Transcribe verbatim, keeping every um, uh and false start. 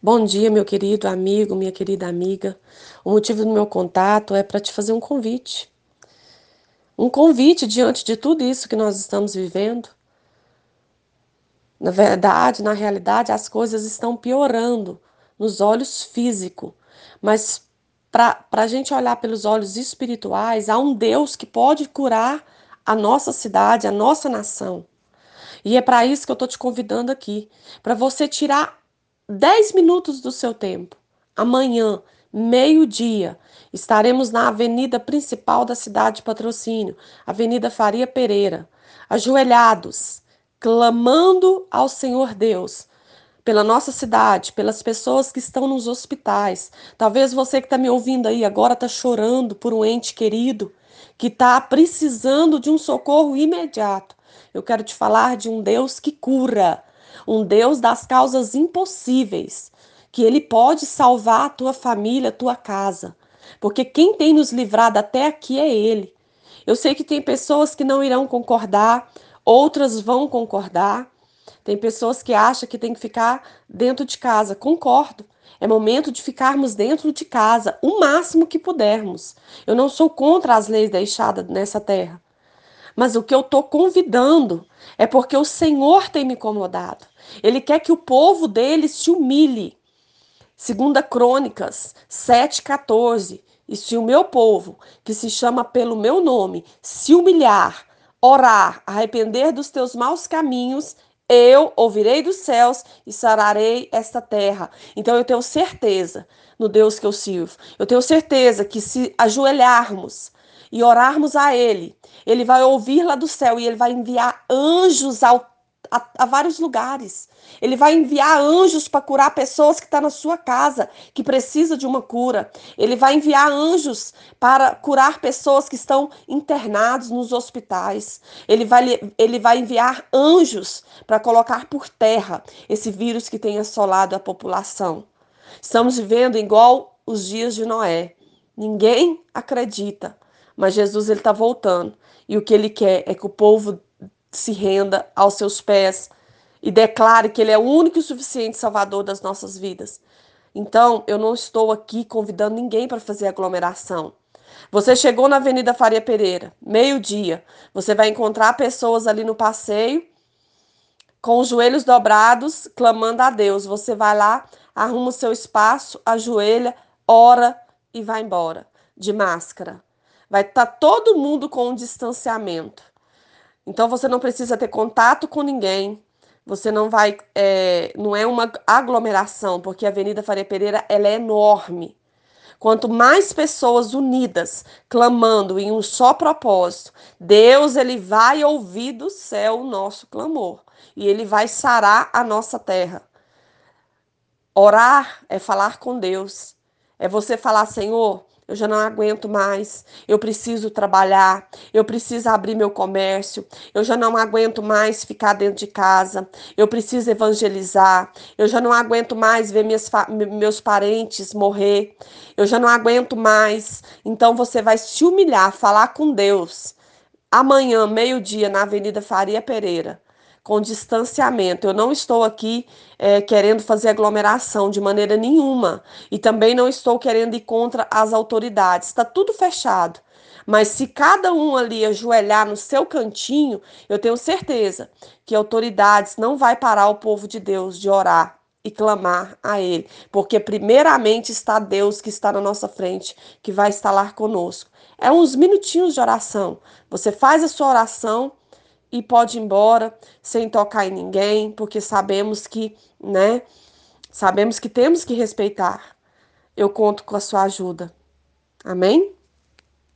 Bom dia, meu querido amigo, minha querida amiga. O motivo do meu contato é para te fazer um convite. Um convite diante de tudo isso que nós estamos vivendo. Na verdade, na realidade, as coisas estão piorando nos olhos físicos, mas para a gente olhar pelos olhos espirituais, há um Deus que pode curar a nossa cidade, a nossa nação. E é para isso que eu estou te convidando aqui, para você tirar dez minutos do seu tempo. Amanhã, meio-dia, estaremos na avenida principal da cidade de Patrocínio, Avenida Faria Pereira, ajoelhados, clamando ao Senhor Deus pela nossa cidade, pelas pessoas que estão nos hospitais. Talvez você que está me ouvindo aí agora está chorando por um ente querido que está precisando de um socorro imediato. Eu quero te falar de um Deus que cura, um Deus das causas impossíveis, que Ele pode salvar a tua família, a tua casa. Porque quem tem nos livrado até aqui é Ele. Eu sei que tem pessoas que não irão concordar, outras vão concordar. Tem pessoas que acham que tem que ficar dentro de casa. Concordo. É momento de ficarmos dentro de casa, o máximo que pudermos. Eu não sou contra as leis deixadas nessa terra. Mas o que eu estou convidando é porque o Senhor tem me incomodado. Ele quer que o povo dele se humilhe. Segunda Crônicas sete, quatorze. E se o meu povo, que se chama pelo meu nome, se humilhar, orar, arrepender dos teus maus caminhos, eu ouvirei dos céus e sararei esta terra. Então eu tenho certeza no Deus que eu sirvo. Eu tenho certeza que se ajoelharmos e orarmos a Ele, Ele vai ouvir lá do céu e Ele vai enviar anjos ao a, a vários lugares. Ele vai enviar anjos para curar pessoas que estão na sua casa, que precisa de uma cura. Ele vai enviar anjos para curar pessoas que estão internados nos hospitais. Ele vai, ele vai enviar anjos para colocar por terra esse vírus que tem assolado a população. Estamos vivendo igual os dias de Noé. Ninguém acredita, mas Jesus ele está voltando. E o que ele quer é que o povo se renda aos seus pés e declare que Ele é o único e suficiente Salvador das nossas vidas. Então, eu não estou aqui convidando ninguém para fazer aglomeração. Você chegou na Avenida Faria Pereira, meio-dia. Você vai encontrar pessoas ali no passeio, com os joelhos dobrados, clamando a Deus. Você vai lá, arruma o seu espaço, ajoelha, ora e vai embora, de máscara. Vai estar todo mundo com um distanciamento. Então você não precisa ter contato com ninguém. Você não vai, é, não é uma aglomeração, porque a Avenida Faria Pereira ela é enorme. Quanto mais pessoas unidas, clamando em um só propósito, Deus ele vai ouvir do céu o nosso clamor e ele vai sarar a nossa terra. Orar é falar com Deus. É você falar, Senhor, eu já não aguento mais. Eu preciso trabalhar. Eu preciso abrir meu comércio. Eu já não aguento mais ficar dentro de casa. Eu preciso evangelizar. Eu já não aguento mais ver minhas, meus parentes morrer. Eu já não aguento mais. Então você vai se humilhar, falar com Deus. Amanhã, meio-dia, na Avenida Faria Pereira, com distanciamento. Eu não estou aqui é, querendo fazer aglomeração de maneira nenhuma. E também não estou querendo ir contra as autoridades. Está tudo fechado. Mas se cada um ali ajoelhar no seu cantinho, eu tenho certeza que autoridades não vai parar o povo de Deus de orar e clamar a Ele, porque primeiramente está Deus que está na nossa frente, que vai estar lá conosco. É uns minutinhos de oração. Você faz a sua oração e pode ir embora sem tocar em ninguém, porque sabemos que, né? Sabemos que temos que respeitar. Eu conto com a sua ajuda. Amém?